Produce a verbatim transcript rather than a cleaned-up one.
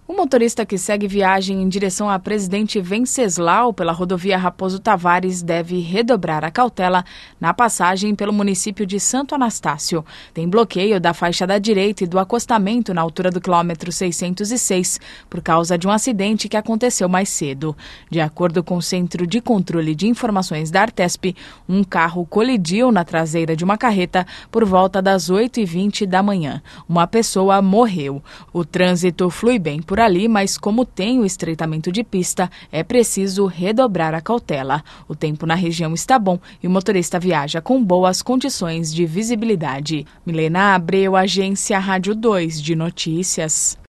O motorista que segue viagem em direção a Presidente Venceslau pela rodovia Raposo Tavares deve redobrar a cautela na passagem pelo município de Santo Anastácio. Tem bloqueio da faixa da direita e do acostamento na altura do quilômetro seiscentos e seis por causa de um acidente que aconteceu mais cedo. De acordo com o Centro de Controle de Informações da Artesp, um carro colidiu na traseira de uma carreta por volta das oito e vinte da manhã. Uma pessoa morreu. O trânsito flui bem por ali, mas como tem o estreitamento de pista, é preciso redobrar a cautela. O tempo na região está bom e o motorista viaja com boas condições de visibilidade. Milena Abreu, Agência Rádio dois de Notícias.